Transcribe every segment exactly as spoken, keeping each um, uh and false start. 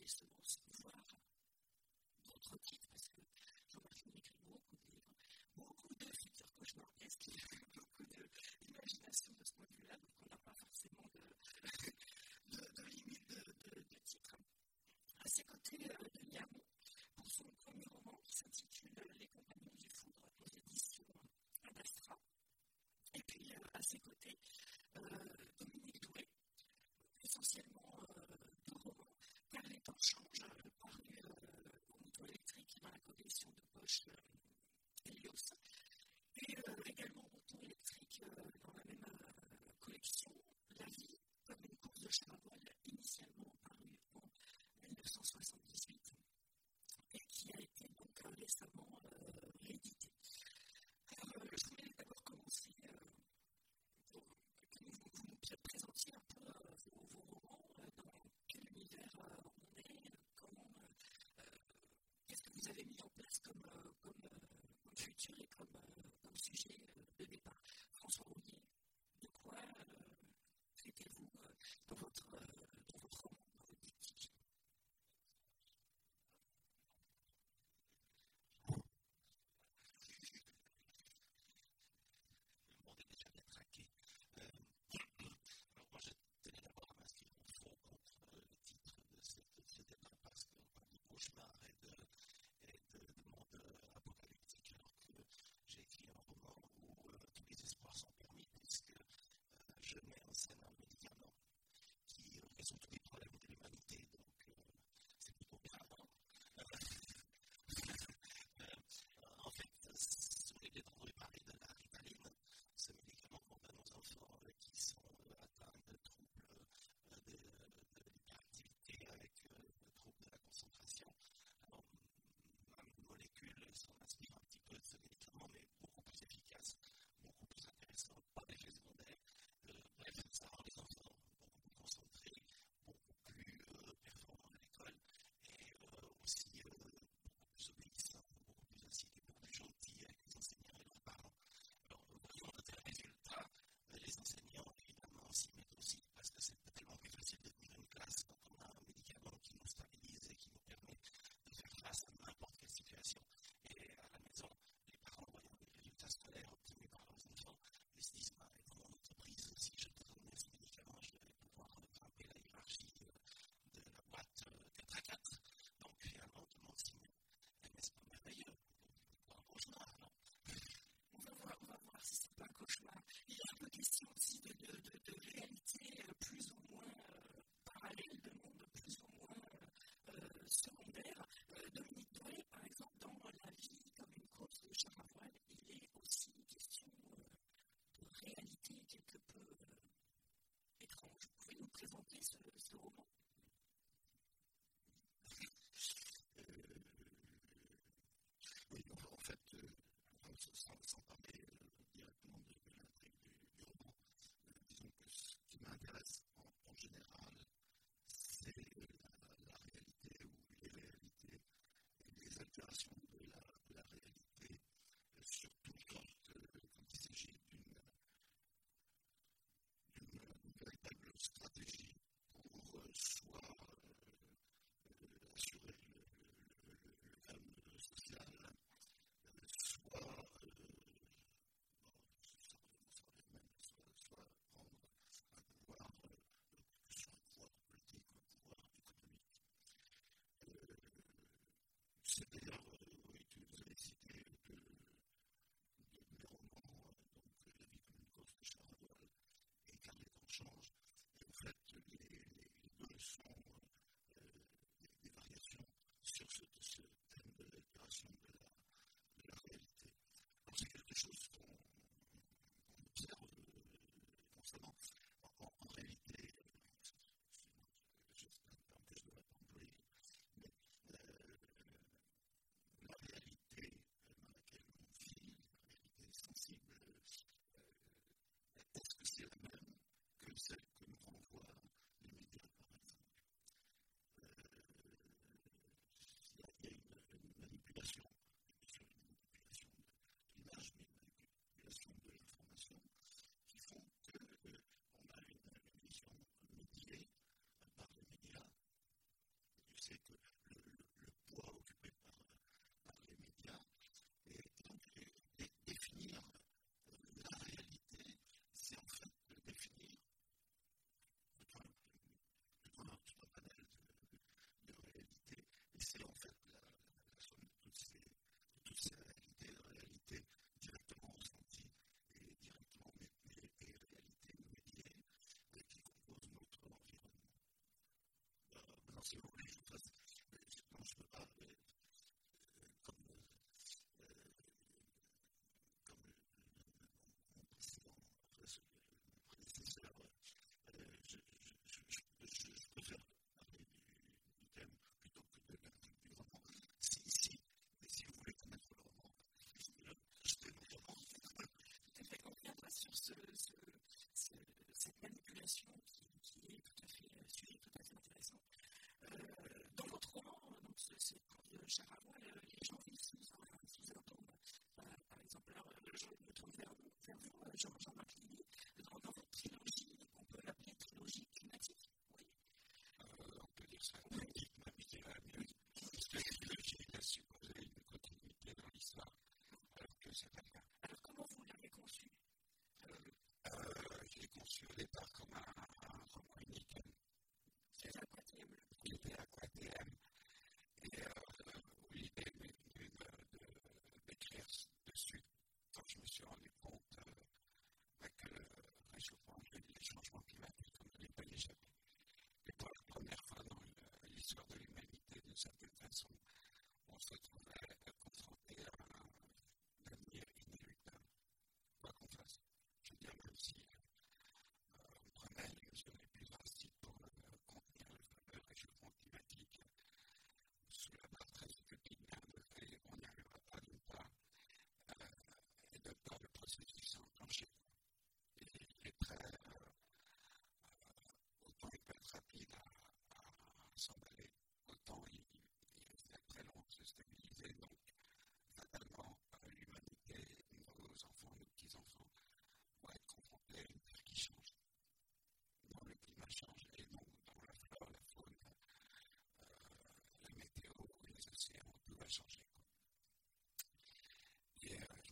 des semences, voire d'autres titres, parce que Jean-Marc Fenech écrit beaucoup de livres, beaucoup de futurs cauchemardesques, beaucoup d'imagination de, de ce point de vue-là, donc on n'a pas forcément de, de, de limite de, de, de titre. À ses côtés, euh, Denis Hamon, pour son premier roman qui s'intitule Les Compagnons du Foudre aux éditions Ad Astra. Et puis euh, à ses côtés, euh, Dominique Douet, essentiellement euh, deux romans, Car les temps changent, euh, paru euh, au Mouton électrique dans la collection de poche euh, Helios, et euh, également Mouton électrique euh, dans la même euh, collection, La vie comme une course de cheval, initialement paru en dix-neuf cent soixante-dix-huit et qui a été donc euh, récemment euh, réédité. Alors, euh, je voulais d'abord commencer euh, pour que vous, vous nous présentiez un peu euh, vos, vos romans, euh, dans quel univers euh, on est, euh, comment, euh, euh, qu'est-ce que vous avez mis en place comme, euh, comme, euh, comme futur et comme, euh, comme sujet euh, de départ. François Rouillet, de quoi euh, traitez-vous euh, dans, votre, euh, dans votre roman, dans votre diptyque? Le monde est déjà bien traqué. Euh, alors moi, je tenais d'abord à m'inscrire en faux contre euh, le titre de cette, ce débat parce qu'on parle de cauchemar et de, et de, de monde euh, apocalyptique, alors que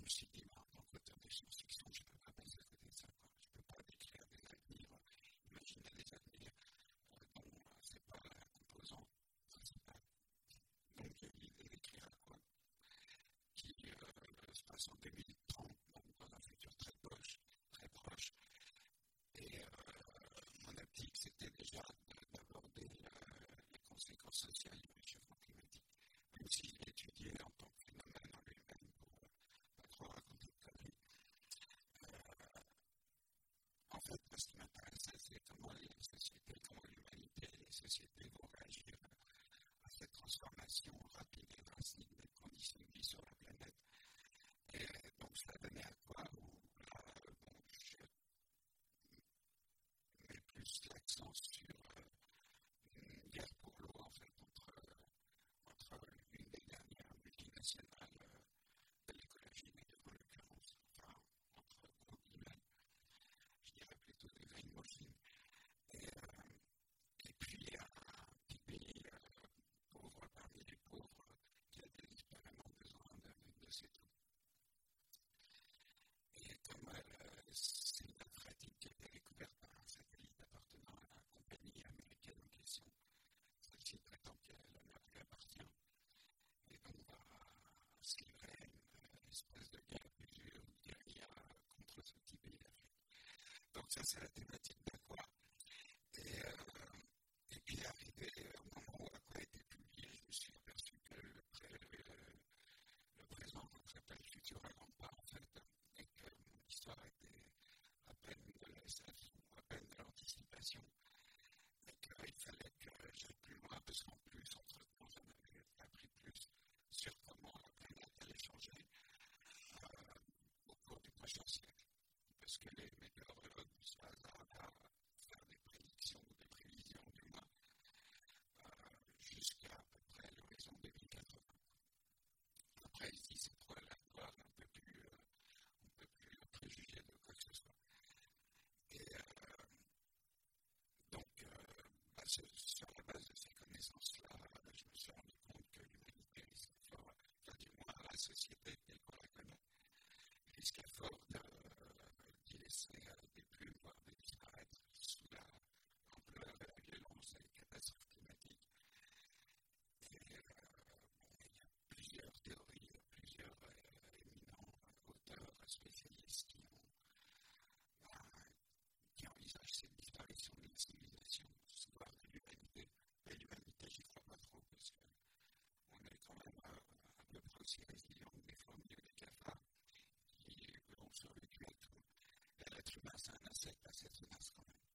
me suis dit, bah, en tant qu'auteur de science-fiction, je ne peux pas passer à côté de ça. Quoi. Je ne peux pas décrire des avenirs, imaginer des avenirs euh, dont euh, ce n'est pas la composante principale. Donc il y a eu l'idée d'écrire à quoi qui euh, se passe en deux mille trente, donc dans un futur très proche, très proche. Et euh, mon optique, c'était déjà de, d'aborder euh, les conséquences sociales du réchauffement climatique. Même si je l'ai étudié en tant que phénomène en lui-même pour ne euh, pas trop raconter de conneries. Euh, en fait, ce qui m'intéressait, c'est comment les sociétés, comment l'humanité et les sociétés vont réagir à cette transformation rapide et drastique des conditions de vie sur la planète. Et donc, ça a donné à quoi où là, bon, je mets plus l'accent sur euh, une guerre pour l'eau, en fait, entre, euh, entre une des dernières multinationales euh, de l'écologie, mais en l'occurrence, enfin, entre gros guillemets, je dirais plutôt des greenwashing. Et, euh, et puis, un petit pays euh, pauvre parmi les pauvres qui a désespérément besoin de, de cette eau. Et comme euh, c'est une pratique qui a été découverte par un satellite appartenant à la compagnie américaine en question, celle-ci prétend que l'honneur lui appartient. Et donc, va se livrer à une espèce de guerre, une guérilla contre ce petit pays d'Afrique. Donc, ça, c'est la thématique d'Aqua. Et, euh, et puis, arrivé au moment où Aqua a été publié, je me suis aperçu que le, pré, le, le présent s'appelle le futur à grands pas, en fait, et que mon histoire était à peine de la S F ou à peine de l'anticipation, et qu'il fallait que j'aille plus loin, parce qu'en plus, entre-temps, j'en avais appris plus sur comment la planète allait changer euh, au cours du prochain siècle. Parce que les météorologues ne se hasardent à faire des prédictions ou des prévisions du moins euh, jusqu'à à peu près l'horizon deux mille quatre-vingts. Après, ici, c'est trop aléatoire, on ne peut plus, euh, on peut plus préjuger de quoi que ce soit. Et euh, donc, euh, bah, sur, sur la base de ces connaissances-là, je me suis rendu compte que l'humanité risquait fort, enfin du moins la société telle qu'on la connaît, risquait fort de, d'y laisser euh, des plumes, voire de disparaître sous la ampleur et la violence des catastrophes climatiques. Et euh, bon, il y a plusieurs théories, plusieurs euh, éminents euh, auteurs, spécialistes qui ont bah, qui envisagent cette disparition d'une civilisation, voire de l'humanité. Et l'humanité, j'y crois pas trop, parce qu'on est quand même euh, à peu près aussi résilient que des fourmis ou des cafards qui ont survécu à tout. Et l'être humain, c'est un insecte assez tenace quand même.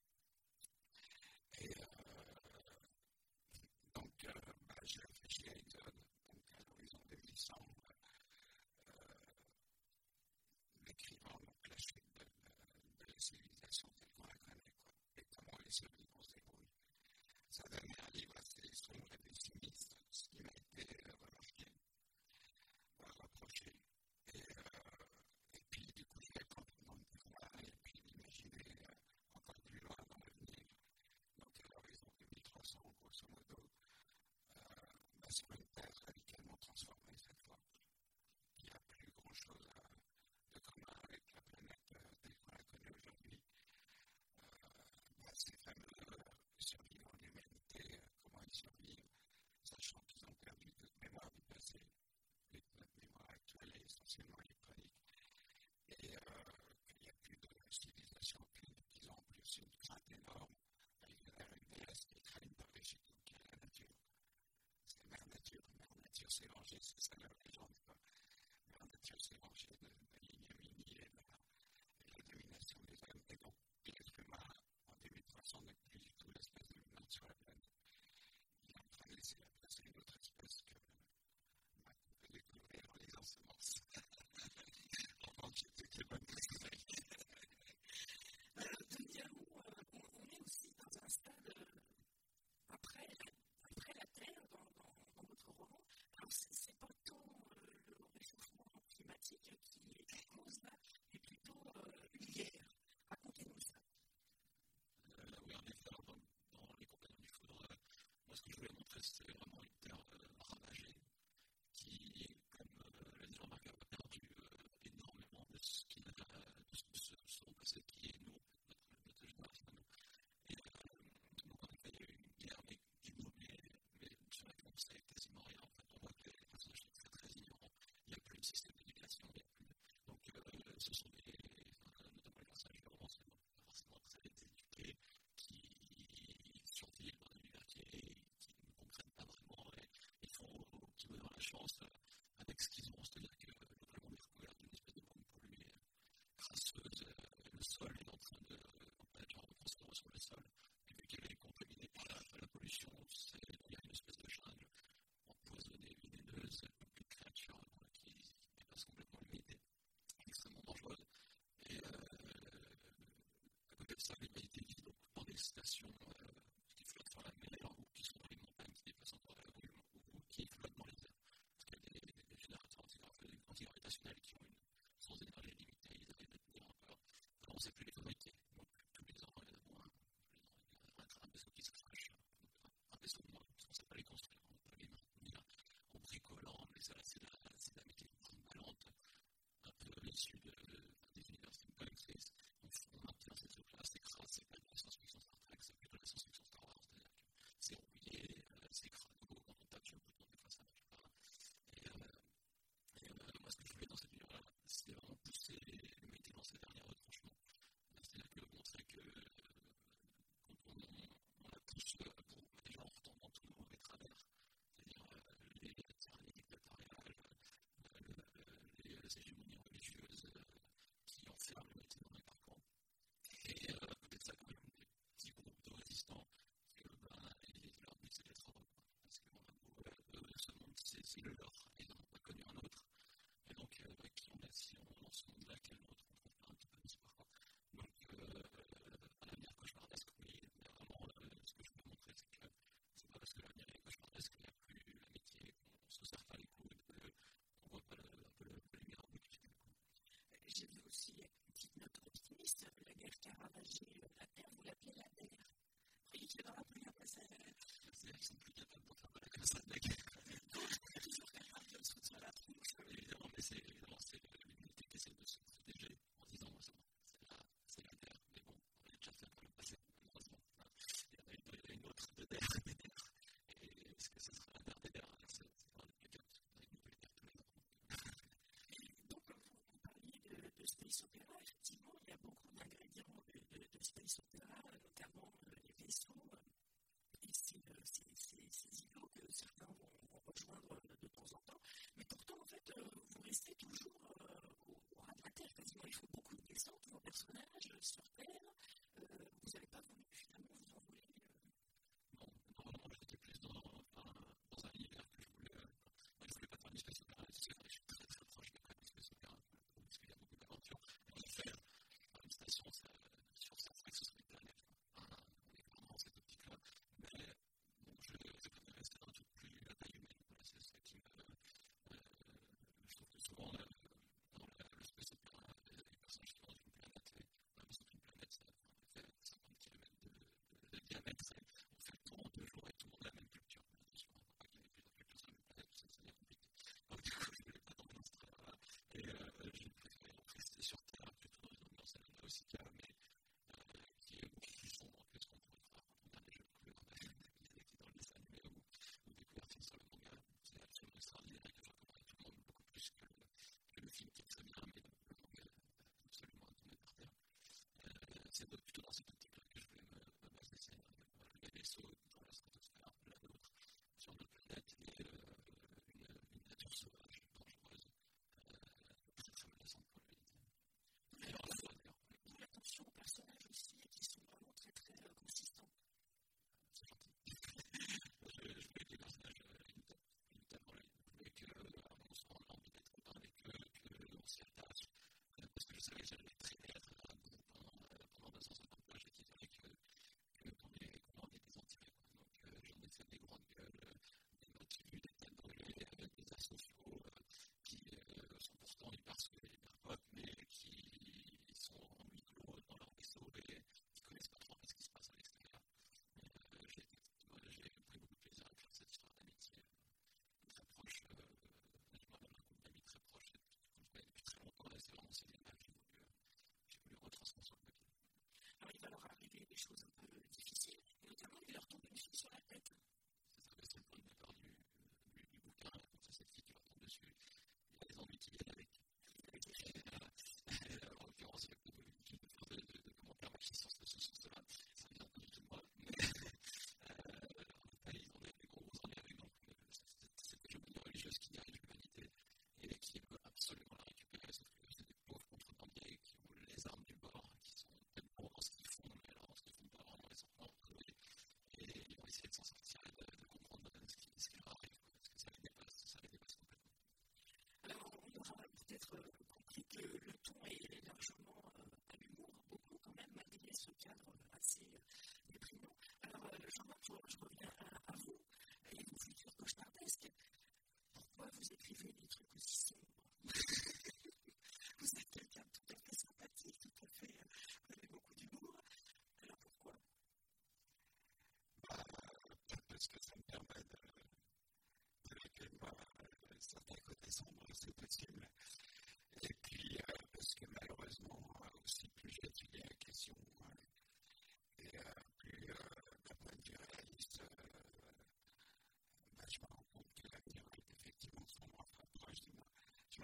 Et euh, donc, euh, bah, j'ai réfléchi à Exode, donc à l'horizon deux mille cent, euh, décrivant donc la chute de, de, de la civilisation telle qu'on la connaît, quoi, et comment les survivants se débrouillent. Ça donnait un livre assez sombre et pessimiste, ce qui m'a été euh, remarqué, voire reproché. Et, euh, et puis, du coup, je l'ai complètement découvert, et puis d'imaginer euh, encore plus loin dans l'avenir, donc à l'horizon deux mille trois cents, grosso modo, euh, bah, sur une Terre radicalement transformée cette fois, qui n'a plus grand-chose à, de commun avec la planète euh, telle qu'on la connaît aujourd'hui. Euh, bah, ces fameux euh, survivants de l'humanité, euh, comment ils survivent, sachant qu'ils ont perdu toute mémoire du passé, et que notre mémoire actuelle est essentiellement électronique, et euh, qu'il n'y a plus de civilisation aucune, qu'ils ont en plus une crainte énorme avec une R M D S qui craignent par-dessus tout, qui est la nature. C'est mère nature, mère nature s'est vengée, c'est ça la légende, quoi. Mère nature s'est vengée de, de l'ignominie et de la, et la domination des hommes, et donc l'être humain, en deux mille trois cents, n'est plus du tout l'espèce dominante sur la planète. Il est en train de laisser la place à une autre espèce que bah, qu'on peut découvrir en lisant Semences. En tant que c'était que bonne nouvelle. Denis Arnaud, on, on est aussi dans un stade euh, après, après la Terre dans, dans, dans votre roman. Alors, c'est, c'est pas tant euh, le réchauffement climatique qui est en cause là, mais plutôt euh, une guerre. Racontez-nous ça. Euh, oui, en effet, alors, dans, dans Les Compagnons du Foudre, euh, moi ce que je voulais montrer, c'était vraiment une terre euh, ravagée qui, comme euh, l'a dit Jean-Marc, a perdu euh, ça, les variétés vivent donc dans des stations euh, qui flottent sur la mer ou qui sont dans les montagnes, qui déplacent encore la brume ou, ou qui flottent dans les airs. Parce qu'il y a des, des, des générateurs antigravitationnels qui ont une source d'énergie limitée, ils arrivent à tenir encore. Alors, on ne sait plus les fabriquer. Donc, tous les ans, il y en a moins. Tous les ans, il y a un, un vaisseau qui se crache. Un vaisseau de moins, parce qu'on ne sait pas les construire, on ne peut pas les maintenir en bricolant, mais ça, c'est la, c'est la mécanique moulante, un peu issue de, de, des univers steampunk. C'est, on, on maintient ces trucs-là, c'est crasse, c'est pas de la science-fiction Star Trek, c'est plutôt de la science-fiction Star Wars, c'est-à-dire que c'est rouillé, euh, c'est crado, quand on tape sur le bouton, des fois ça marche pas. Et, euh, et euh, moi, ce que je voulais dans cette univers-là, c'était vraiment pousser le métier dans ces derniers retranchements. C'est-à-dire que montrer que euh, quand on, on la pousse euh, pour les gens en retombant tout le monde les travers, c'est-à-dire euh, les tyrannies dictatoriales, euh, les, les hégémonies religieuses euh, qui enferment le métier dans les parcours. Et euh, à côté de ça, quand même, des petits groupes de résistants qui, euh, ben, et leur but c'est d'être heureux. Parce que euh, euh, ce monde, c'est, c'est le leur, et ils n'en ont pas connu un autre. Et donc, euh, qui on a, si on dans ce monde-là, quel autre, on trouve pas un petit peu d'espoir. Donc, euh, à l'avenir cauchemardesque, oui, mais vraiment, euh, ce que je veux montrer, c'est que c'est pas parce que l'avenir est cauchemardesque qu'il n'y a plus l'amitié, qu'on se serre pas les coudes, qu'on voit pas le, un peu le, le lumière au bout du tunnel. J'ai vu aussi une petite note optimiste, la guerre qui a ravagé la Terre, vous l'appelez la terre. Croyez qu'il y a dans la pluie après ça. Ils sont plus capables de faire de la ça de la guerre. Donc, il y a toujours quelqu'un qui se soutient la tronche. Évidemment, mais c'est, évidemment, c'est l'humanité qui essaie de se protéger en disant, c'est bon, c'est la, c'est la terre, mais bon, on l'a déjà fait pour le passé, malheureusement. Il y en a une, une autre de terre, des terres. Et est-ce que ce sera la terre des terres? C'est pas le cas, parce qu'on a une nouvelle terre tous les ans. Donc, vous parliez de, de space opéra, effectivement, il y a beaucoup d'ingrédients de, de, de space opéra, notamment euh, les vaisseaux. Et c'est, euh, c'est, c'est, ces îlots que certains vont, vont rejoindre de temps en temps. Mais pourtant, en fait, euh, vous restez toujours euh, au, au ras de la Terre, quasiment. Il faut beaucoup de descentes, vos personnages euh, sur Terre. Euh, vous n'avez pas voulu finalement vous envoler euh... Non, normalement, j'étais plus dans, dans, dans un univers que je voulais. Euh, moi, je ne voulais pas faire du space opéra, c'est vrai que je suis très très proche de du space opéra, parce qu'il y a beaucoup d'aventures. Et en effet, une station, ça, sur Star Trek, ce serait une planète. Hein, on est vraiment dans cette optique-là. Mais bon, je, je préfère rester dans un truc plus,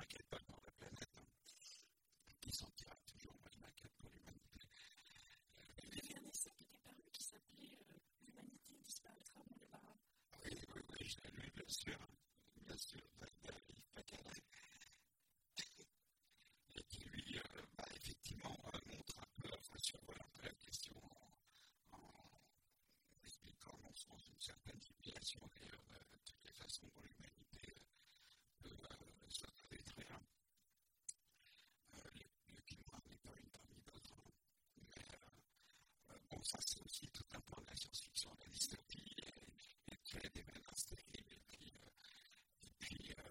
m'inquiète pas pour la planète, hein. Qui s'en tira toujours, moi je m'inquiète pour l'humanité. Il y avait un essai qui était paru qui s'appelait euh, L'humanité disparaîtra dans les marins. Oui, oui, oui, je l'ai lu, bien sûr, bien sûr, Yves Pacaret, et qui lui, euh, bah, effectivement, euh, montre un peu, enfin, survole un peu la question en, en expliquant, non, sans une certaine filiation, d'ailleurs, de toutes les façons dont l'humanité peut euh, se détruire. Euh, le, le climat n'est pas une parmi d'autres, hein. Mais euh, bon, ça, c'est aussi tout un point de la science-fiction, la dystopie, et, et créer des menaces terribles, et puis, euh, et puis, euh,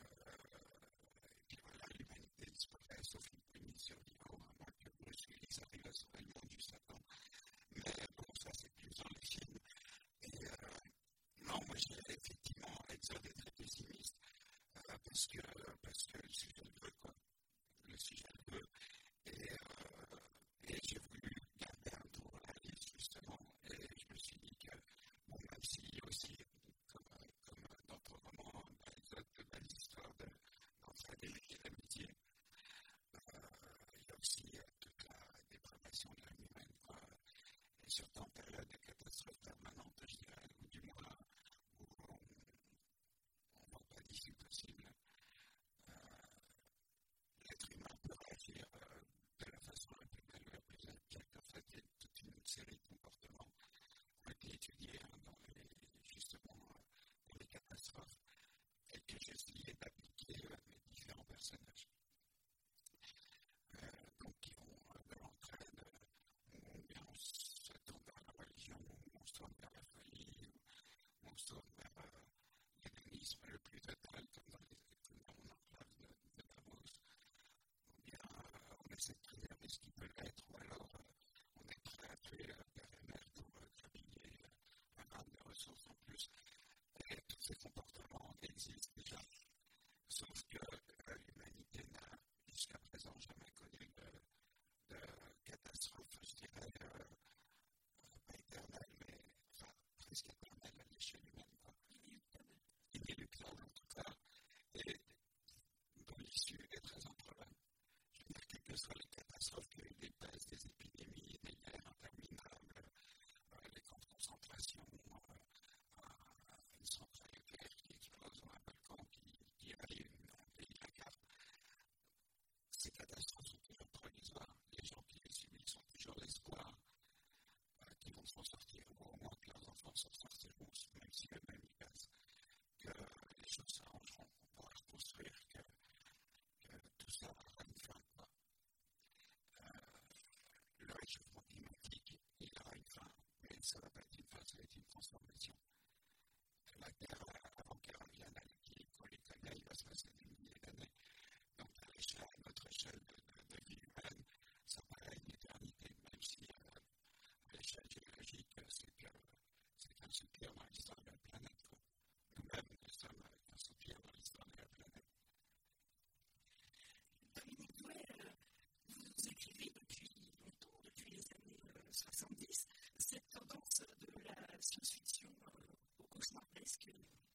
et puis voilà, l'humanité disparaît, sauf une poignée de survivants, à moins que Bruce Willis arrive à sauver le monde du Satan. Mais bon, ça, c'est plus dans les films. Et euh, non, moi, je dirais effectivement, Exode est très pessimiste, euh, parce, que, parce que le sujet le veut, quoi. Le sujet le veut. Et, euh, et j'ai voulu garder un tour la liste, justement, et je me suis dit que, bon, même si aussi, comme, comme dans ton roman, Exode, de belles histoires de, d'entraide et d'amitié, euh, il y a aussi euh, toute la dépravation de l'âme humaine, quoi. Et surtout en période de catastrophe permanente, je dirais, ou du moins où on ne voit pas d'issue possible. Euh, l'être humain peut réagir euh, de la façon la plus belle, la plus abjecte. En fait, il y a toute une série de comportements qui ont été étudiés hein, dans les, justement euh, dans les catastrophes et que j'ai essayé d'appliquer à mes différents personnages. Euh, donc, qui ont euh, de l'entraide, euh, ou bien on se tourne vers la religion, ou on se tourne vers la folie, ou on se tourne vers euh, l'hédonisme le plus total, comme dans, les, comme dans mon enclave de, de Davos, ou bien euh, on essaie de préserver ce qui peut l'être, ou alors euh, on est prêt à tuer euh, père et mère pour euh, grabiller euh, un gramme de ressources en plus. Et tous ces comportements existent déjà, sauf que euh, l'humanité n'a jusqu'à présent jamais connu de, de catastrophe, je dirais, euh, pas éternelle, mais enfin, presque éternelle à l'échelle humaine, quoi. Inéluctable. Inéluctable en tout cas, et dont l'issue est très improbable. Je veux dire, quelles que soient les catastrophes, qu'il y ait des pestes, des épidémies, des guerres interminables, euh, les camps de concentration, euh, euh, une centrale nucléaire qui explose ou un volcan qui, qui arrive un pays de la carte, ces catastrophes sont toujours provisoires. Les gens qui les subissent ont toujours l'espoir euh, qu'ils vont s'en sortir, ou au moins que leurs enfants s'en sortiront, même si eux-mêmes y passent, que les choses s'arrangeront, on pourra reconstruire, que, que tout ça aura une fin, quoi. Euh, le réchauffement climatique, il aura une fin, mais ça ne va pas être une fin, ça va être une transformation. La Terre, avant qu'elle revienne à l'équilibre qu'on les connaît, il va se passer des milliers d'années. Donc, à l'échelle, à notre échelle de, de, de vie humaine, ça paraît une éternité, même si euh, à l'échelle géologique, c'est, que, c'est qu'un soupir dans l'histoire de la planète, quoi. Nous-mêmes, nous sommes un soupir dans l'histoire de la planète. Dominique Douai, euh, vous écrivez depuis longtemps, depuis les années euh, soixante-dix, cette tendance de la science-fiction euh, au cauchemardesque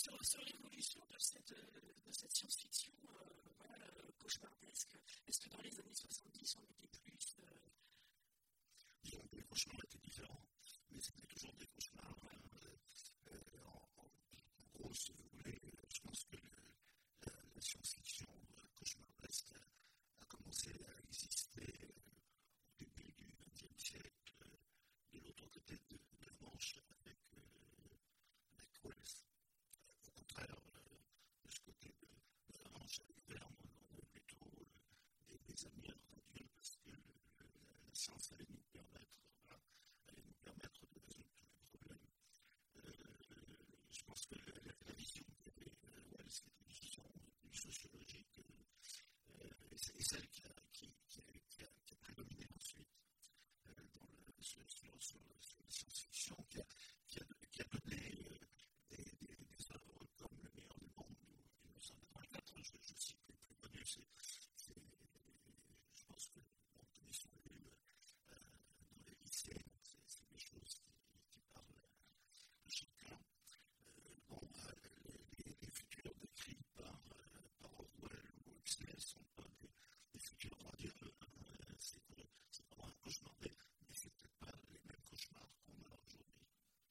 sur, sur l'évolution de cette, de cette science-fiction euh, voilà, euh, cauchemardesque. Est-ce que dans les années soixante-dix, on était plus... Euh... Disons que les cauchemars étaient différents, mais c'était toujours des cauchemars. Euh, euh, en, en, en gros, si vous voulez, je pense que le, la, la science-fiction euh, cauchemardesque a, a commencé à exister euh, au début du vingtième siècle, euh, de l'autre côté de, de la Manche, avec, euh, avec Wells. Au contraire, euh, de ce côté de, de la Manche, avec Verne, on a plutôt euh, des, des amis radieux parce que le, le, la, la science allait nous permettre, voilà, allait nous permettre de résoudre tous les problèmes. Euh, je pense que la, la, la vision qu'avait euh, Wells, c'était une vision plus sociologique, euh, et c'est celle qui a, qui, qui, a, qui, a, qui a prédominé ensuite euh, dans le, sur, sur, sur, sur la science-fiction, qui a, qui a, qui a donné euh, des, des, des œuvres comme Le meilleur du monde ou mille neuf cent quatre-vingt-quatre. Je, je cite les plus connus, c'est, c'est, je pense que bon, connaît son livre euh, dans les lycées, c'est, c'est des choses qui, qui parlent à chacun. Euh, bon, euh, les, les, les futurs décrits par, euh, par Orwell ou Huxley ne sont pas des, des futurs radieux. Euh, c'est, c'est vraiment un cauchemar, mais, mais c'est peut-être pas les mêmes cauchemars qu'on a aujourd'hui.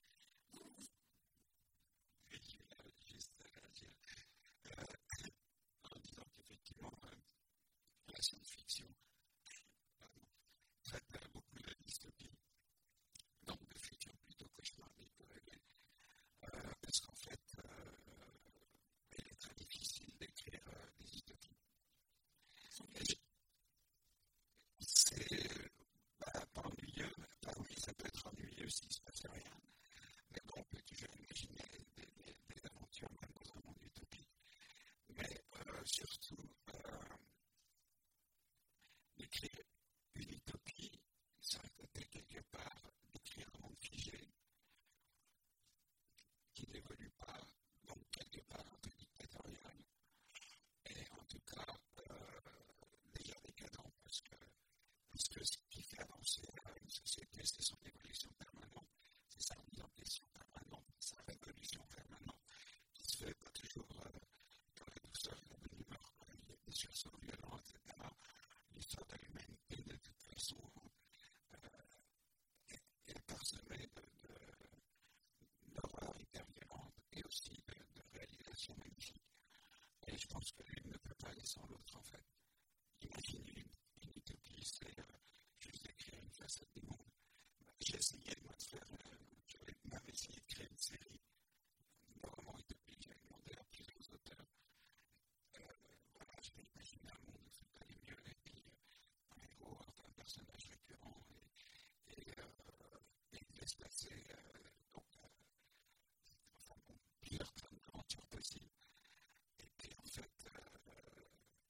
Oui, juste à dire, euh, en disant qu'effectivement, euh, la science-fiction pardon, traite beaucoup de la dystopie, donc de futurs plutôt cauchemardesques pour rêver. Euh, parce qu'en fait, euh, il est très difficile d'écrire euh, des utopies. C'est bah, pas ennuyeux, bah oui, ça peut être ennuyeux s'il ne se passe rien, mais bon, on peut toujours imaginer des, des, des aventures même dans un monde utopique. Mais euh, surtout, euh, d'écrire une utopie, ça a été quelque part d'écrire un monde figé qui n'évolue pas, donc quelque part un peu dictatorial, et en tout cas euh, déjà décadent, parce que, parce que ce qui fait avancer euh, une société, c'est son évolution permanente, c'est sa mise en question permanente, sa révolution permanente, qui se fait pas toujours euh, dans la douceur et la bonne humeur, quoi. Il y a des sursauts violents, et cetera. L'histoire de l'humanité, de toute façon, euh, est, est parsemée de, de, d'horreur hyper violente et aussi de, de réalisation magnifique. Et je pense que l'une ne peut pas aller sans l'autre, en fait. Imaginer une, une utopie, c'est euh, juste écrire une facette du monde. J'ai essayé, moi, de faire, euh, j'avais même essayé de créer une série de romans utopiques. J'ai demandé à plusieurs auteurs. Euh, voilà, je vais imaginer un monde où tout allait mieux, et puis euh, un héros, enfin, un personnage récurrent, et, et, euh, et il laisse passer euh, donc, euh, enfin, bon, plusieurs trames d'aventures possibles. Et puis en fait, euh,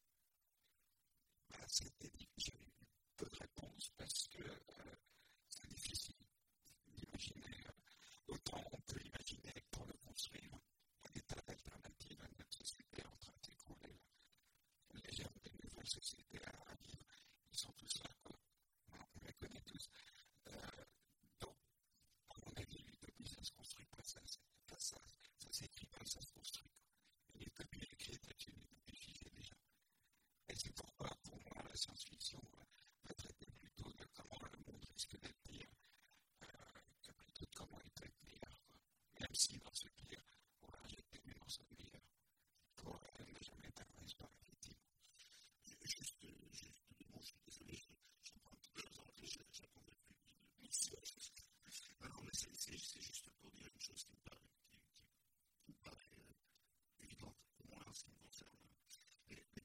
bah, c'était, j'ai eu peu de réponses parce que euh, c'est difficile d'imaginer. Euh, autant on peut imaginer pour le construire, il y a des tas d'alternatives à notre société en train de s'écrouler. Les gens des nouvelles sociétés à vivre, ils sont tous là, quoi. On les connaît tous. Euh, donc, à mon avis, l'utopie, ça ne se construit pas, ça, ça, ça, ça s'écrit pas, ça se construit. Une utopie écrite est une utopie figée déjà. Et c'est pourquoi, pour moi, la science-fiction va traiter plutôt de comment le monde risque d'être pire euh, que plutôt de comment il peut être meilleur, quoi. Même si dans ce pire, on va injecter une dans ce meilleur pour euh, ne jamais perdre l'espoir, effectivement. Juste, juste deux mots, je suis désolé, je, je prends un petit peu en anglais, j'attendais plus de midi. Non, non, mais c'est, c'est, c'est juste pour dire une chose qui me paraît, qui, qui, qui me paraît euh, évidente, au moins en ce qui me concerne. Et,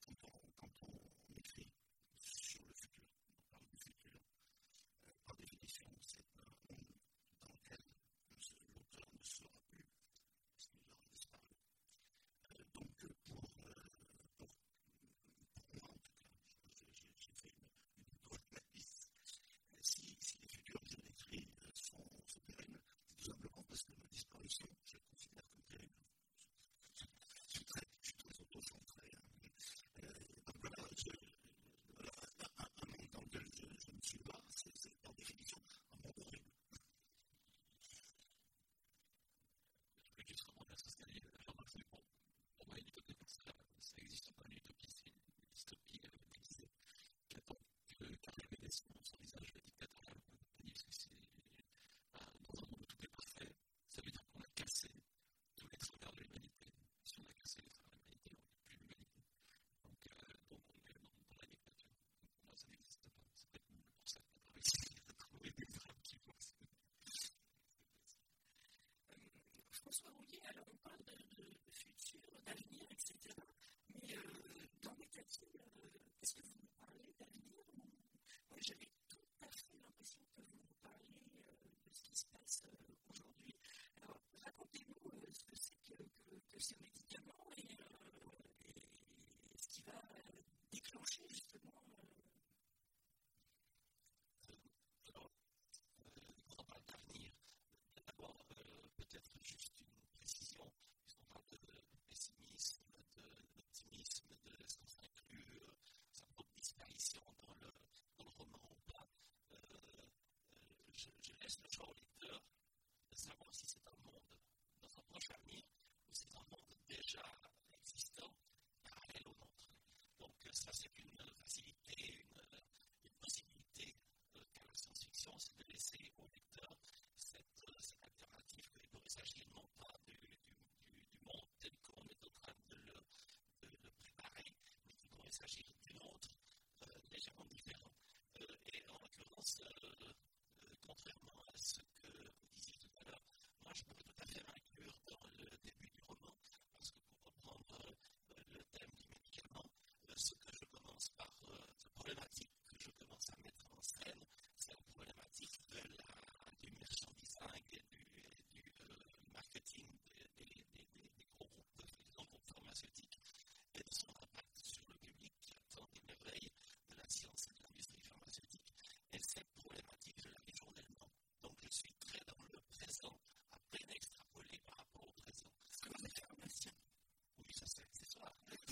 c'est une facilité, une, une possibilité euh, qu'a la science-fiction, c'est de laisser au lecteur cette, cette alternative qu'il pourrait s'agir non pas du, du, du, du monde tel qu'on est en train de le, de le préparer, mais qu'il pourrait s'agir d'une autre euh, légèrement différent. Euh, et en l'occurrence, euh, euh, contrairement à ce que vous disiez tout à l'heure, moi je pourrais tout à fait m'inclure dans le début du roman, parce que pour reprendre euh, le thème du médicament, euh, ce que je commence par, euh, la problématique que je commence à mettre en scène, c'est la problématique de la, du merchandising et du, et du euh, marketing des, des, des, des, des gros groupes, des grands groupes pharmaceutiques et de son impact sur le public qui attend des merveilles de la science et de l'industrie pharmaceutique. Et cette problématique, je la vis journellement. Donc je suis très dans le présent, à peine extrapolé par rapport au présent. C'est comme les pharmaciens. Oui, ça c'est accessoire.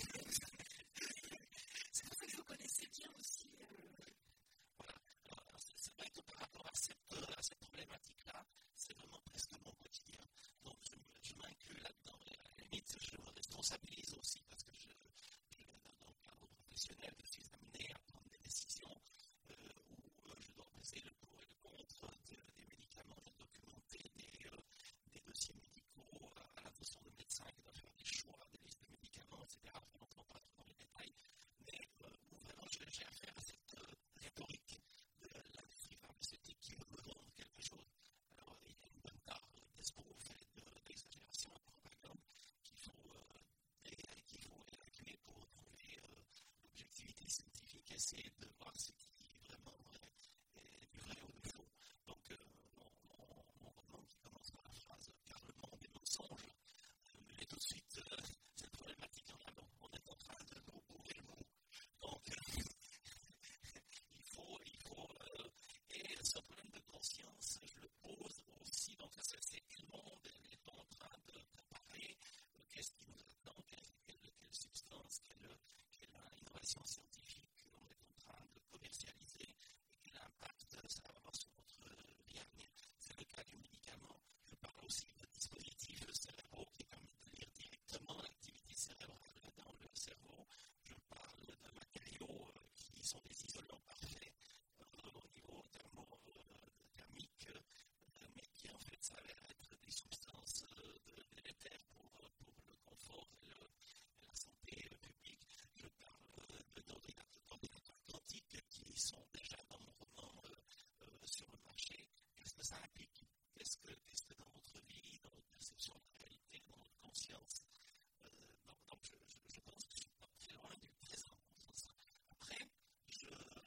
C'est pour ça que vous connaissez bien aussi. Euh... Voilà. Alors, c'est, c'est vrai que par rapport à cette, euh, à cette problématique-là, c'est vraiment presque mon quotidien. Donc je, je m'inclus là-dedans. Et à la limite, je me responsabilise aussi parce que je, je dans le cadre professionnel, je suis amené à prendre des décisions euh, où euh, je dois peser le pour et le contre de, des médicaments, je dois documenter des, euh, des dossiers médicaux à, à l'attention de médecins qui doivent faire des choix, des listes de médicaments, et cetera. Donc, on ne va pas trop dans les détails, mais euh, où vraiment j'ai, j'ai affaire à cette euh, rhétorique de l'industrie pharmaceutique qui veut me vendre quelque chose. Alors, il y a une bonne part d'espouf et de, d'exagération et de propagande qu'il faut, euh, et, qu'il faut évacuer pour trouver euh, l'objectivité scientifique, essayer de voir ce qui vraiment est, est du vrai ou du faux. Donc, euh, mon, mon, mon roman qui commence par la phrase « car le monde est mensonge », me met tout de suite euh, cette problématique en avant. On est en train de nous bourrer le mot. Donc, euh, il faut, il faut euh, et ce problème de conscience, je le pose aussi, donc c'est, c'est quel monde est en train de préparer, euh, qu'est-ce qui nous attend, quelle, quelle, quelle substance, quelle, quelle innovation scientifique on est en train de commercialiser et quel impact ça va avoir sur notre vie à venir. C'est le cas du médicament. Je parle aussi de dispositifs cérébraux qui permettent de lire directement l'activité cérébrale dans le cerveau. Je parle de matériaux euh, qui sont des isolants parfaits euh, au niveau thermo, euh, thermique, euh, mais qui en fait s'avèrent être des substances euh, de, délétères pour, pour le confort et, le, et la santé euh, publique. Je parle euh, de d'ordinateurs quantiques qui sont déjà dans mon roman euh, euh, sur le marché. Qu'est-ce que ça implique? Qu'est-ce que, qu'est-ce que dans notre vie, dans notre perception de la réalité, dans notre conscience, euh, donc, donc je, je, je pense que je suis pas très loin du présent. Après, je,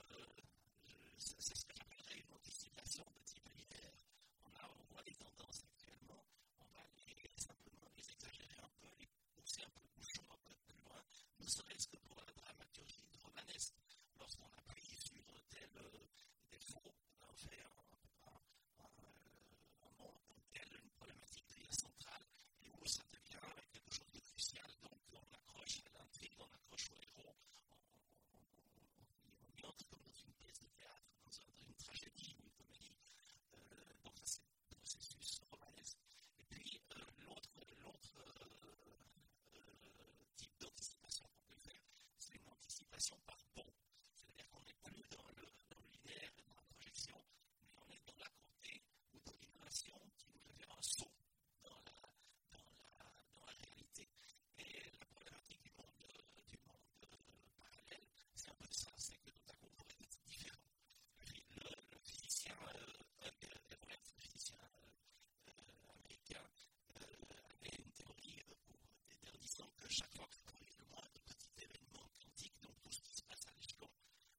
je, c'est, c'est ce que j'appellerais une anticipation de type linéaire. On, a, on voit les tendances actuellement, on va les, simplement les exagérer un peu, les pousser un peu bouchon un peu plus loin, ne serait-ce que pour la dramaturgie romanesque. Lorsqu'on appuie sur tel euh, défaut, on fait un, un, un, un monde dans lequel une problématique devient centrale et où ça devient quelque chose de crucial. Donc on accroche à l'intrigue, on accroche au héros, on, on, on, on, on y entre comme dans une pièce de théâtre, dans, un, dans une tragédie ou une comédie. Euh, donc ça c'est le processus romanesque. Et puis euh, l'autre, l'autre euh, euh, type d'anticipation qu'on peut faire, c'est une anticipation par bond. C'est-à-dire qu'on n'est plus dans le, dans le linéaire et dans la projection, mais on est dans la côté ou dans l'innovation qui nous fait faire un saut dans la, dans la, dans la réalité. Et la problématique du monde, euh, du monde euh, parallèle, c'est un peu ça, c'est que tout à coup on pourrait être différent. Le, le physicien euh, Everett, le physicien euh, euh, américain, euh, avait une théorie euh, pour, en disant que chaque fois que vous avez le moindre petit événement quantique, donc tout ce qui se passe à l'échelon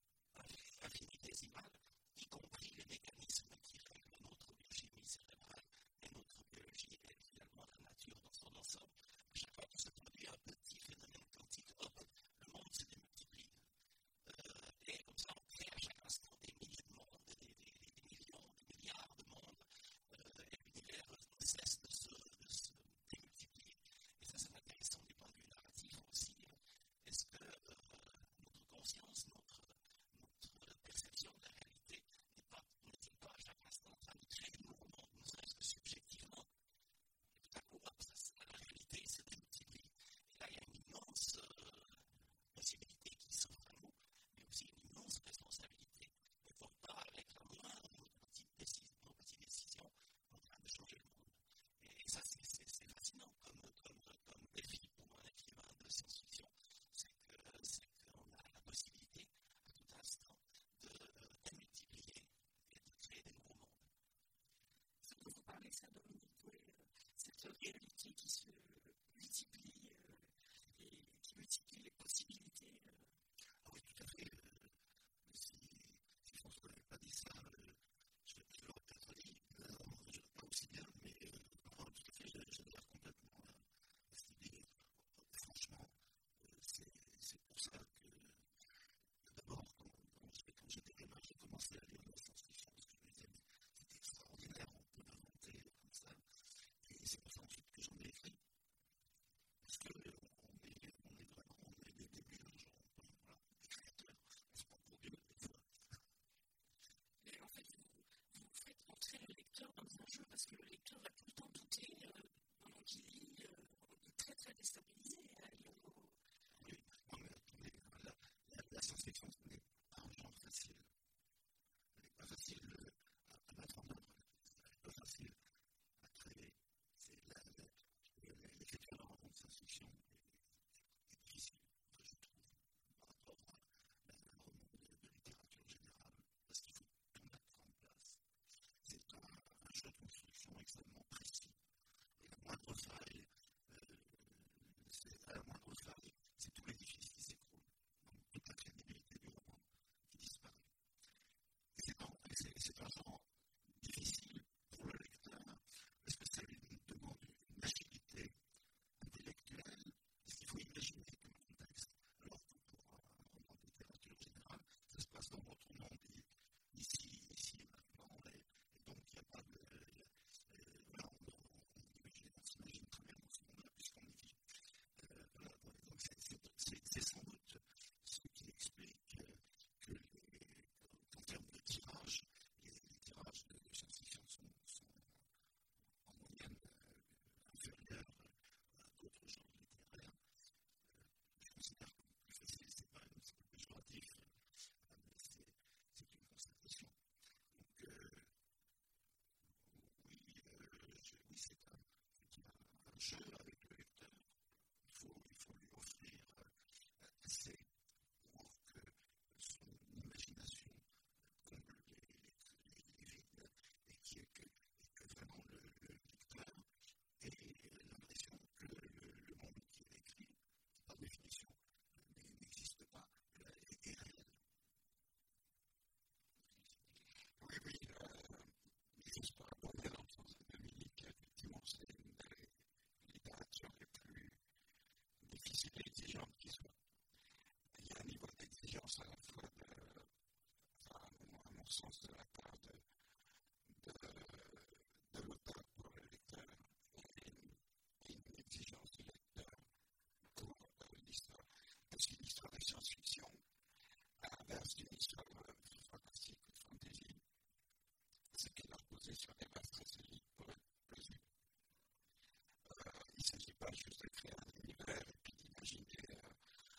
infinitésimal, y compris les mécanismes qui règlent notre biochimie cérébrale et notre biologie et finalement la nature dans son ensemble, chaque fois que se produit un petit phénomène quantique, hop, le monde se démultiplie. Euh, et comme ça, on crée à chaque instant des milliers de mondes, des, des, des, des millions, des milliards de mondes, euh, et l'univers ne cesse de se, de se démultiplier. Et ça, c'est intéressant du point de vue narratif aussi. Est-ce que euh, notre conscience, notre, notre perception de la réalité n'est pas, n'est-il pas à chaque instant en train de créer de nouveaux mondes, ne serait-ce que subjectivement? Et tout à coup, hop, ça, la réalité se démultiplie. Et là, il y a une immense euh, possibilité qui s'offre à nous. réalité qui se multiplie euh, et qui multiplie les possibilités. Euh. Ah oui, tout à fait. Euh, si, si François n'avait pas dit ça, euh, je, je l'aurais peut-être dit. Euh, je, pas aussi bien, mais euh, non, tout à fait, j'adhère complètement à, à cette idée. Franchement, euh, c'est, c'est pour ça que, que d'abord, quand, quand, quand j'étais gamin, j'ai commencé à lire la science-fiction, parce que je me disais, mais c'est extraordinaire, on peut l'inventer comme ça. Et c'est pour ça ensuite que j'en ai écrit. Parce qu'on est, on est vraiment, on est des débuts, genre, voilà, des créateurs, on se prend pour Dieu des fois. Mais en fait, vous, vous faites entrer le lecteur dans un jeu, parce que le lecteur va tout le temps douter euh, pendant qu'il lit, euh, il est très très déstabilisé à lire vos. Oui, non mais attendez, la, la, la science-fiction, ce n'est pas un genre facile. Elle n'est pas facile euh, à, à mettre en œuvre, elle n'est pas facile à créer. C'est la, la, la, l'écriture d'un roman de science-fiction est, est difficile, enfin, je trouve, par rapport à un roman de, de littérature générale, parce qu'il faut tout mettre en place. C'est un, un jeu de construction extrêmement précis. Et la moindre faille, euh, c'est à la moindre faille, c'est tout l'édifice qui s'écroule. Donc toute la crédibilité du roman qui disparaît. Et c'est, non, c'est, c'est un genre difficile pour le lecteur, parce que ça lui demande une agilité intellectuelle, parce qu'il faut imaginer comme contexte, alors que pour un roman de littérature générale, ça se passe dans notre monde, ici, ici, maintenant, et, et donc il n'y a pas de. Euh, voilà, on, on, on, imagine, on s'imagine très bien dans ce monde-là, puisqu'on y vit. Euh, voilà, donc c'est, c'est, c'est, c'est sans doute ce qui explique euh, que les, qu'en termes de tirage, les, les tirages de, de science-fiction sont, sont en moyenne euh, inférieurs à d'autres genres littéraires. Euh, je considère que plus facile, c'est pas, c'est pas péjoratif, euh, mais c'est, c'est une constatation. Donc, euh, oui, euh, je, oui, c'est un, c'est un, un jeu avec le lecteur. Il faut, il faut lui offrir euh, assez pour que son imagination comble les, les, les, les vides et, qui, que, et que vraiment le, le lecteur ait l'impression que le, le monde qui est écrit, qui par définition n'existe pas, est, est réel. Oui, oui, euh, juste pour abonder dans le sens de Dominique, effectivement, c'est une des littératures les plus difficiles et exigeantes qui soit. Il y a un niveau d'exigence à la fois de, enfin, à mon sens, de la part de, de, de l'auteur pour le lecteur et une, et une exigence du lecteur pour euh, l'histoire. Parce qu'une histoire de science-fiction, à l'inverse d'une histoire euh, fantastique ou fantasy, c'est qu'elle a reposé sur des bases très solides pour être plausible. Euh, il ne s'agit pas juste de créer un univers et puis d'imaginer euh,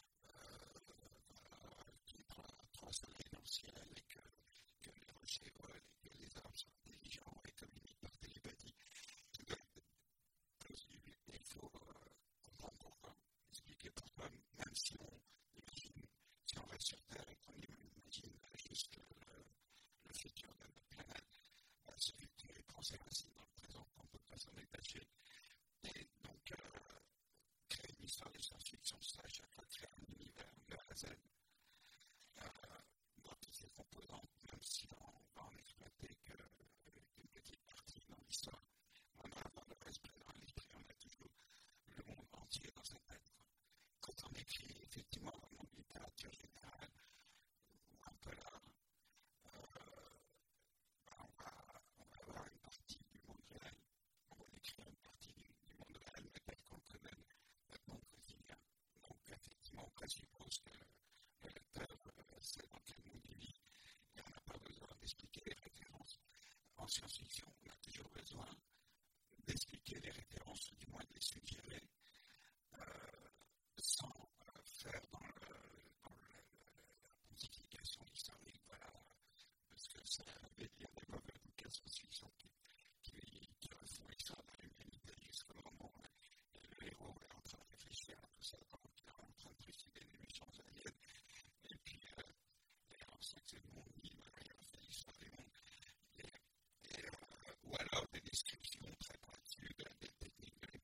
euh, qu'il y a trois, trois soleils dans le ciel et que, que les rochers volent et que les arbres sont intelligents et communiquent par télépathie. Plausible, et il faut euh, comprendre pourquoi, expliquer pourquoi, même si on imagine, si on reste sur Terre et qu'on imagine juste le, le futur de notre planète, euh, ce futur est conservé ainsi dans le présent qu'on ne peut pas s'en détacher. Et donc, euh, créer une histoire de science-fiction, c'est à chaque fois créer un univers de A à Z, euh, dans toutes ses composantes, même si on va en exploiter qu'une petite partie dans l'histoire. On va avoir le reste dans l'esprit, on a toujours le monde entier dans sa tête. Quand on écrit effectivement un roman de littérature générale ou un polar, euh, on, va, on va avoir une partie du monde réel. On va écrire une partie du, du monde réel, mais tel qu'on connaît notre monde quotidien. Donc, effectivement, on présuppose que le lecteur euh, sait dans quel monde il vit et on n'a pas besoin d'expliquer les références. En science-fiction, on a toujours besoin d'expliquer les références, ou du moins de les suggérer, euh, sans euh, faire dans, le, dans le, la pontification historique, voilà, parce que c'est arrivé, il y a des mauvais bouquins de science-fiction qui, qui, qui refont l'histoire de l'humanité jusqu'au moment où le héros est en train de réfléchir à tout ça, donc il est en train de trucider les méchants aliens, et puis euh, et on sait que c'est le monde libre, il refait l'histoire du monde. Et, et, euh, ou alors des descriptions très pointues des techniques de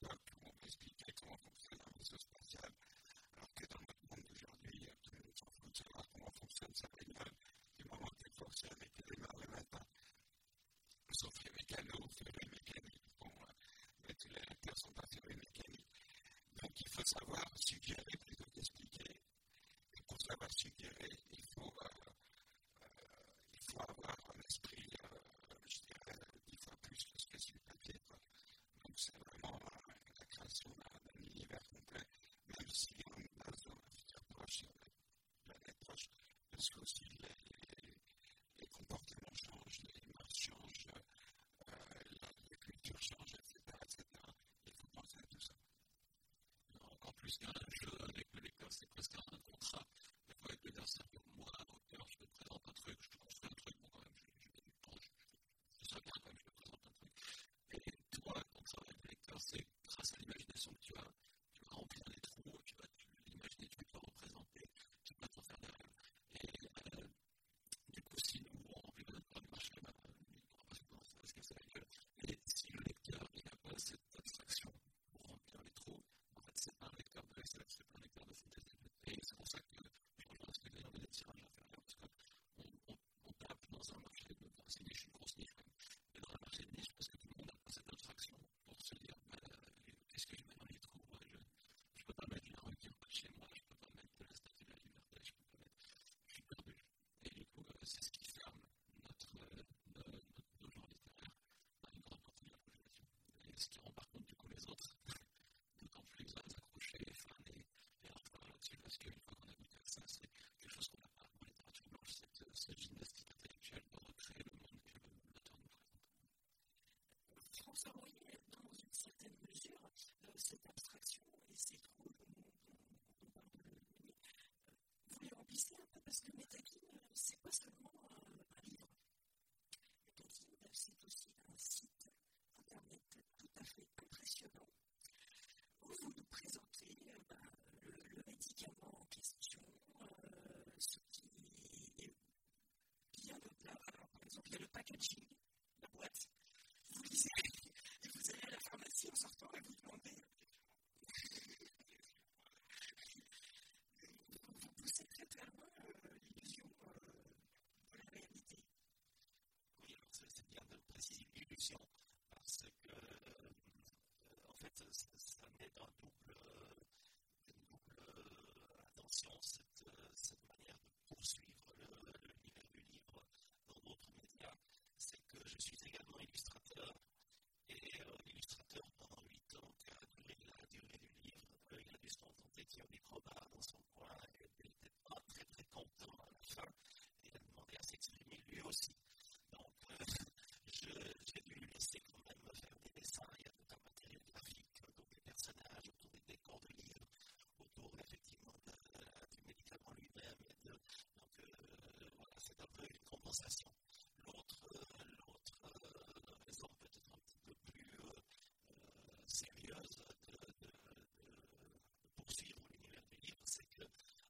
faut savoir suggérer plutôt qu'expliquer. Et pour savoir suggérer, il faut, euh, euh, il faut avoir un esprit, euh, je dirais, dix fois plus que ce que sur le papier, quoi. Donc c'est vraiment euh, la création d'un, d'un univers complet, même si on est dans un futur proche, sur la planète proche, parce que aussi les, les, les comportements changent, les mœurs changent, euh, la, la culture change, et cetera, et cetera. Il faut penser à tout ça. Encore plus qu'un jeu avec le lecteur, c'est presque un contrat. Des fois, avec le lecteur, c'est un peu moi, auteur, je te présente un truc, je te construis un truc, bon, quand même, je, je mets du temps, je, je, je serais bien quand même, je te présente un truc. Et toi, quand tu travailles avec le lecteur, c'est grâce à l'imagination que tu as, tu vas remplir les trous, tu vas l'imaginer, tu vas te le représenter, tu vas t'en faire derrière. Et euh, du coup, si nous, on remplit notre part du marché, bah, on va pas se commencer à se casser la gueule. Et si le lecteur, il n'a pas cette abstraction pour remplir les trous, en fait, c'est pas un lecteur de S F, c'est pas un lecteur de synthèse. Et c'est pour ça que je rejoins ce que d'ailleurs des tirages inférieurs, parce qu'on on, on tape dans un marché de dans ces niches, une grosse niche même, mais dans un marché de niche, parce que tout le monde n'a pas cette abstraction pour se dire bah, qu'est-ce que je mets dans les trous, ouais, je ne peux pas mettre la rue qui est en bas de chez moi, je ne peux pas mettre la statue de la liberté, je peux pas mettre. Je suis perdu. Et du coup, euh, c'est ce qui ferme notre, euh, notre, notre, nos genres littéraires dans une grande partie de la population. Et ce qui rend par contre du coup les autres d'autant plus accrochés, flânés, et à la fois là-dessus, parce qu'une fois qu'on a goûté à ça, c'est quelque chose qu'on n'a pas en littérature blanche, cette, cette gymnastique intellectuelle de recréer le monde que l'auteur nous présente. François Royer, dans une certaine mesure, euh, cette abstraction et ces trous dont on parle de l'ennemi, euh, vous les remplissez un peu parce que Metakin, euh, c'est pas seulement euh, un livre. Metakin, c'est aussi un site internet tout à fait impressionnant où vous nous présentez euh, bah, le, le médicament en question, euh, ce qui est bien au-delà. Alors, par exemple, il y a le packaging, la boîte. Vous lisez et vous allez à la pharmacie en sortant et vous demandez. Vous poussez très très loin euh, l'illusion euh, de la réalité. Oui, alors c'est, c'est bien de préciser l'illusion parce que, euh, en fait, ça, ça met dans double, une double euh, attention cette, cette manière de poursuivre le, l'univers du livre dans d'autres médias. C'est que je suis également illustrateur. Et euh, illustrateur pendant huit ans, qui a duré la durée du livre, euh, il a dû se contenter qu'il y ait un microbar dans son coin et il n'était pas très très content à la fin. Et il a demandé à s'exprimer lui aussi. Donc, euh, je, j'ai dû lui laisser quand même faire des dessins. Il y a tout un matériel graphique autour des personnages, autour des décors de livres, autour effectivement de, de, du médicament lui-même. Et de, donc, euh, voilà, c'est un peu une compensation. L'autre, euh, l'autre euh, raison peut-être un petit peu plus euh, euh, sérieuse de, de, de, de poursuivre l'univers du livre, c'est que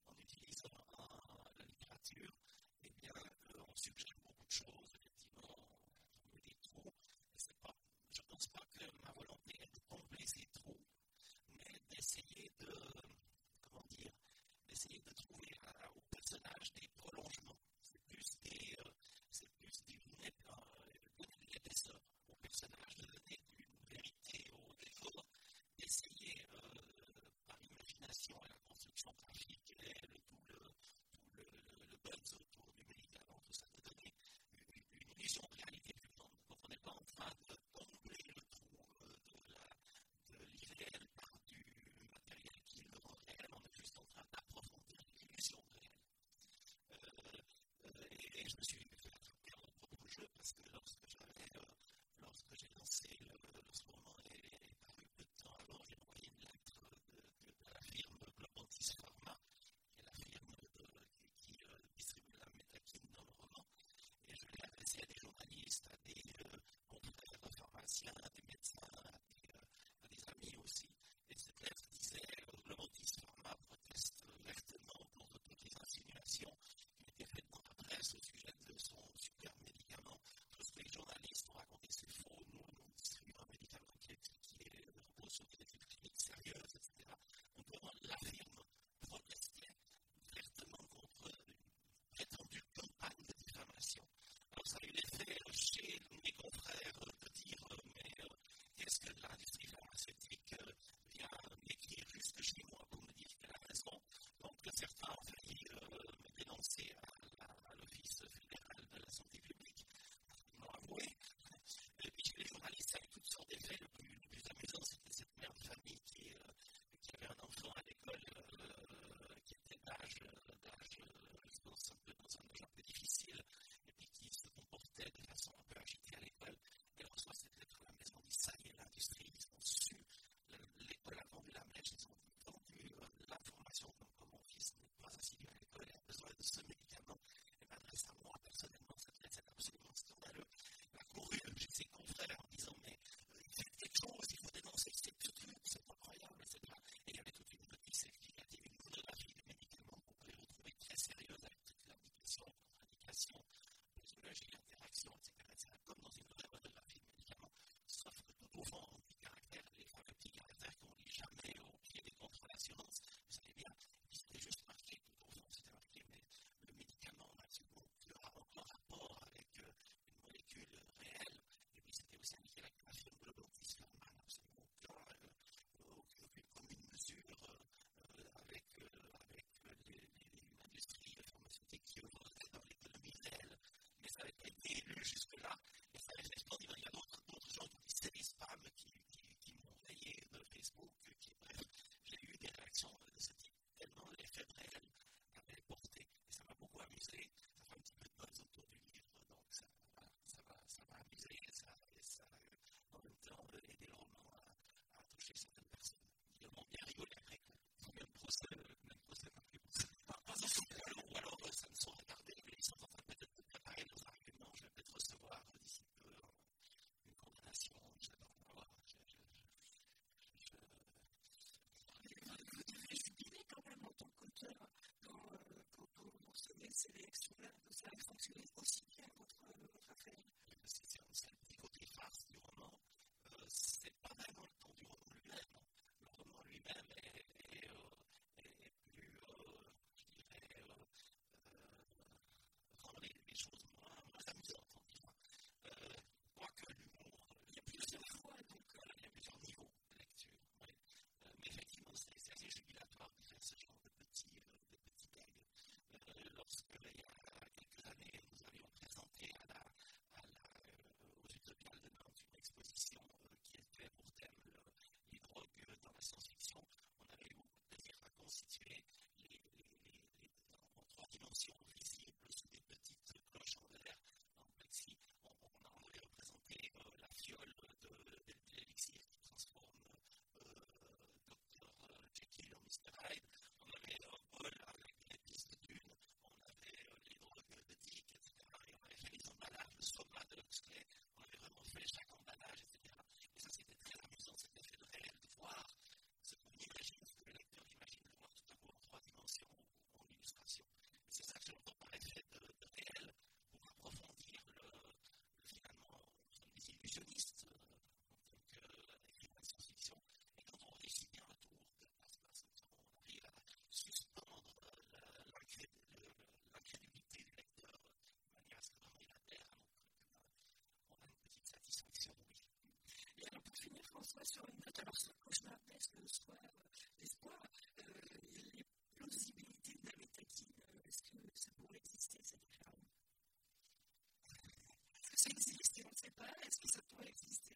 ces réactions-là, ça a fonctionné aussi bien votre, votre affaire. C'est, c'est, c'est un petit côté farce du roman. Euh, c'est pas vraiment le ton du roman lui-même. Le roman lui-même est, est, euh, est plus, euh, je dirais, euh, euh, rend les, les choses moins, moins amusantes, on dira. Euh, quoique l'humour, il y a plusieurs fois, donc euh, il y a plusieurs niveaux de lecture. Ouais. Euh, mais effectivement, c'est, c'est assez jubilatoire de faire ce genre de petits, euh, de petits gags. Euh, lorsque, il y a quelques années, nous avions présenté à la, à la, euh, aux Utopiales de Nantes une exposition euh, qui était pour thème le, les drogues dans la science-fiction, on avait eu beaucoup de plaisir à constituer les, les, les, les, en trois dimensions visibles sous des petites cloches en verre en plexi. On, on, on avait représenté euh, la fiole de, de, de l'élixir qui transforme euh, docteur Jekyll en mister Hyde. On avait un bol avec les pistes de dune, on avait euh, les drogues de Dick, et cetera. Et on avait fait les emballages, le soda de Huxley, on avait vraiment fait chaque emballage, et cetera. Et ça, c'était très amusant, c'était fait de réel, de voir ce qu'on imagine, ce que le lecteur imagine, de voir tout à coup en trois dimensions ou en illustration. Et c'est ça que j'entends par effet de, de réel pour approfondir le, le finalement, nous sommes des illusionnistes euh, en tant qu'écrivains de science-fiction. Et quand on réussit bien un tour de passe-passe, on arrive à suspendre la, l'incrédulité du lecteur de manière à ce que vraiment il adhère à notre truc. On a une petite satisfaction, oui. Et alors, pour finir, François, sur une note, alors, soit cauchemardesque, soit euh, l'espoir, euh, les plausibilités de la métakine, euh, est-ce que ça pourrait exister, cette référence? Est-ce que ça existe et on ne sait pas? Est-ce que ça pourrait exister?